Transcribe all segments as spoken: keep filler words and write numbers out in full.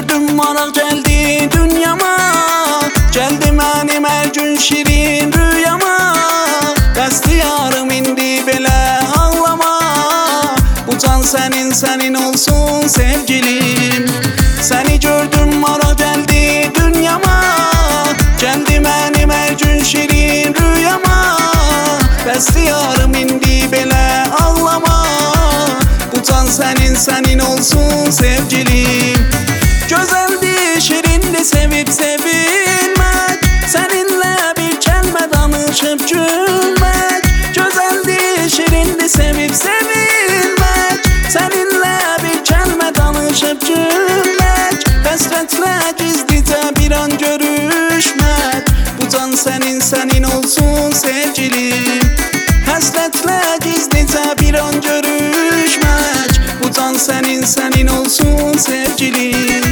gördüm maraq geldi dünyama, geldi mənim hər gün şirin rüyama. Qəsdi yarım indi belə ağlama, bu can sənin, sənin olsun sevgilim. Səni gördüm maraq geldi dünyama, geldi mənim hər gün şirin rüyama. Qəsdi yarım indi belə ağlama, bu can sənin, sənin olsun sevgilim. Gözəldir, şirindir sevib sevilmək, səninlə bir kəlmə danışıb gülmək. Gözəldir, şirindir sevib sevilmək, səninlə bir kəlmə danışıb gülmək. Həsrətlə gizlicə bir an görüşmək, bu can sənin, sənin olsun sevgilim. Həsrətlə gizlicə bir an görüşmək, bu can sənin, sənin olsun sevgilim.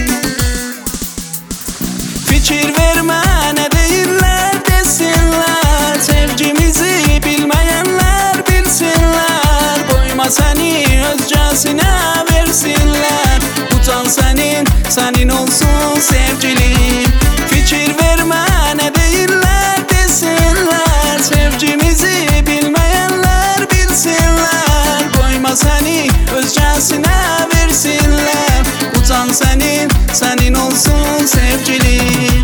Fikir vermə nə deyirlər desinlər, sevgimizi bilməyənlər bilsinlər. Qoyma səni özcəsinə versinlər, bu can sənin, sənin olsun sevgilim. Fikir vermə nə deyirlər desinlər, sevgimizi bilməyənlər bilsinlər. Qoyma səni özcəsinə versinlər, bu can sənin, sənin olsun sevgilim.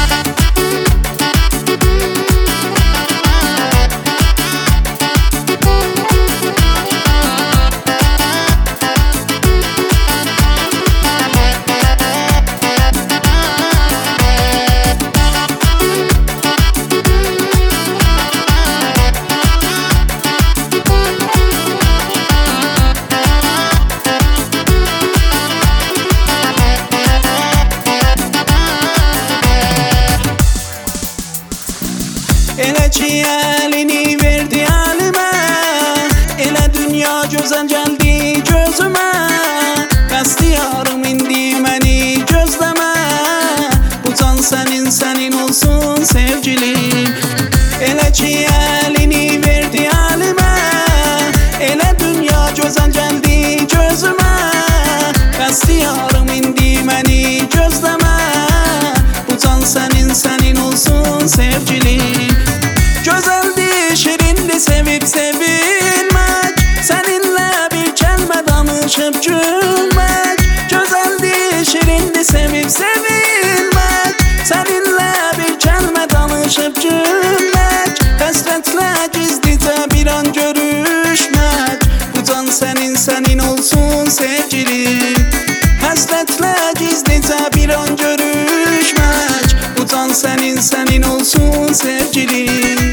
Elə ki əlini verdi əlimə, elə dünya gözəl gəldi gözümə. Qəsdi yarım indi məni gözləmə, bu can sənin, sənin olsun sevgilim. Elə ki əlini verdi əlimə, elə dünya gözəl gəldi gözümə. Qəsdi yarım indi məni gözləmə, bu can sənin, sənin olsun sevgilim. Gözəldir, şirindir sevib sevilmək, səninlə bir kəlmə danışıb gülmək. Gözəldir, şirindir sevib sevilmək, səninlə bir kəlmə danışıb gülmək. Həsrətlə gizlicə bir an görüşmək, bu can sənin, sənin olsun sevgilim. Həsrətlə gizlicə bir an görüşmək, bu can sənin, sənin olsun sevgilim.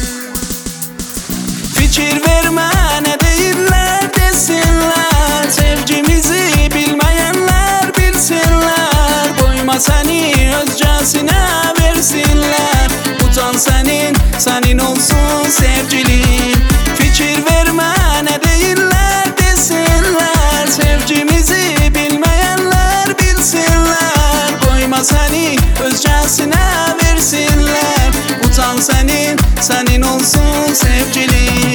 Fikir vermə nə deyirlər desinlər, sevgimizi bilməyənlər bilsinlər. Qoyma səni özcəsinə versinlər, bu can sənin, sənin olsun sevgilim. Fikir vermə nə deyirlər desinlər, sevgimizi bilməyənlər bilsinlər. Qoyma səni özcəsinə versinlər, bu can sənin, sənin olsun sevgilim.